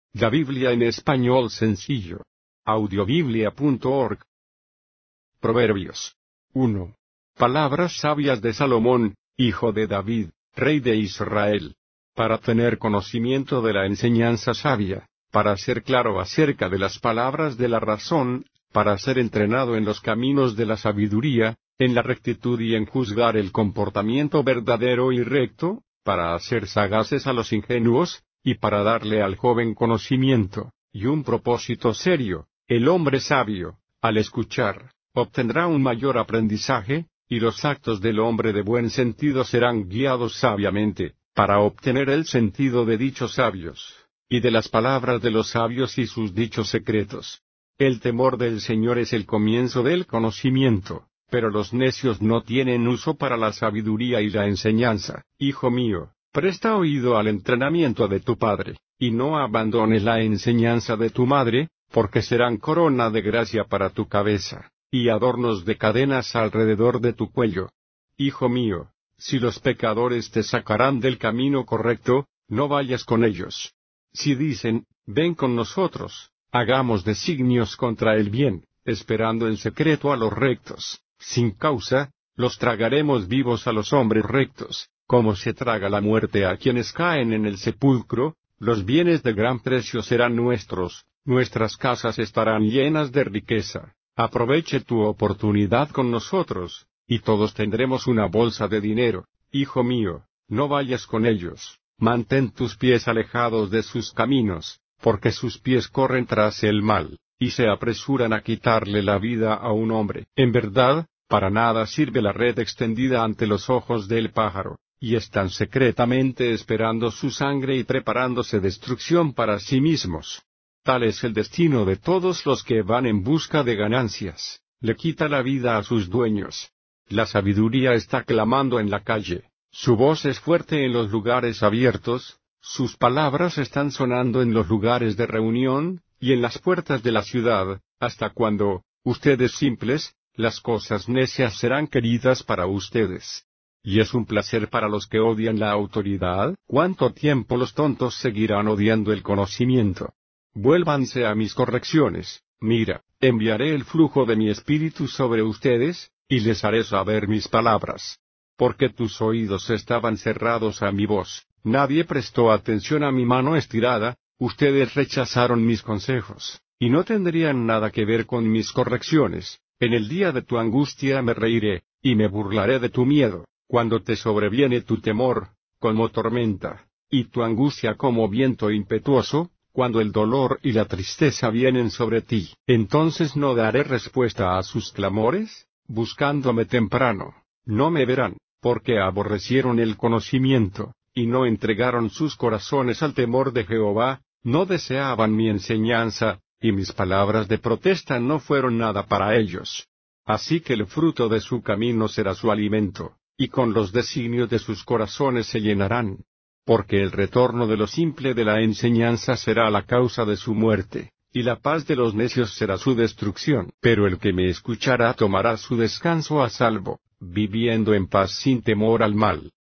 La Biblia en español sencillo. Audiobiblia.org. Proverbios 1. Palabras sabias de Salomón, hijo de David, rey de Israel. Para tener conocimiento de la enseñanza sabia, para ser claro acerca de las palabras de la razón, para ser entrenado en los caminos de la sabiduría, en la rectitud y en juzgar el comportamiento verdadero y recto, para hacer sagaces a los ingenuos, y para darle al joven conocimiento, y un propósito serio. El hombre sabio, al escuchar, obtendrá un mayor aprendizaje, y los actos del hombre de buen sentido serán guiados sabiamente, para obtener el sentido de dichos sabios, y de las palabras de los sabios y sus dichos secretos. El temor del Señor es el comienzo del conocimiento, pero los necios no tienen uso para la sabiduría y la enseñanza. Hijo mío, presta oído al entrenamiento de tu padre, y no abandones la enseñanza de tu madre, porque serán corona de gracia para tu cabeza, y adornos de cadenas alrededor de tu cuello. Hijo mío, si los pecadores te sacarán del camino correcto, no vayas con ellos. Si dicen, ven con nosotros, hagamos designios contra el bien, esperando en secreto a los rectos, sin causa, los tragaremos vivos a los hombres rectos, como se traga la muerte a quienes caen en el sepulcro. Los bienes de gran precio serán nuestros, nuestras casas estarán llenas de riqueza. Aproveche tu oportunidad con nosotros, y todos tendremos una bolsa de dinero. Hijo mío, no vayas con ellos, mantén tus pies alejados de sus caminos, porque sus pies corren tras el mal, y se apresuran a quitarle la vida a un hombre. En verdad, para nada sirve la red extendida ante los ojos del pájaro, y están secretamente esperando su sangre y preparándose destrucción para sí mismos. Tal es el destino de todos los que van en busca de ganancias, le quita la vida a sus dueños. La sabiduría está clamando en la calle, su voz es fuerte en los lugares abiertos, sus palabras están sonando en los lugares de reunión, y en las puertas de la ciudad. ¿Hasta cuándo, ustedes simples, las cosas necias serán queridas para ustedes? ¿Y es un placer para los que odian la autoridad? ¿Cuánto tiempo los tontos seguirán odiando el conocimiento? Vuélvanse a mis correcciones. Mira, enviaré el flujo de mi espíritu sobre ustedes, y les haré saber mis palabras. Porque tus oídos estaban cerrados a mi voz, nadie prestó atención a mi mano estirada, ustedes rechazaron mis consejos, y no tendrían nada que ver con mis correcciones. En el día de tu angustia me reiré, y me burlaré de tu miedo, cuando te sobreviene tu temor, como tormenta, y tu angustia como viento impetuoso. Cuando el dolor y la tristeza vienen sobre ti, entonces no daré respuesta a sus clamores. Buscándome temprano, no me verán, porque aborrecieron el conocimiento, y no entregaron sus corazones al temor de Jehová, no deseaban mi enseñanza, y mis palabras de protesta no fueron nada para ellos. Así que el fruto de su camino será su alimento, y con los designios de sus corazones se llenarán. Porque el retorno de lo simple de la enseñanza será la causa de su muerte, y la paz de los necios será su destrucción. Pero el que me escuchará tomará su descanso a salvo, viviendo en paz sin temor al mal.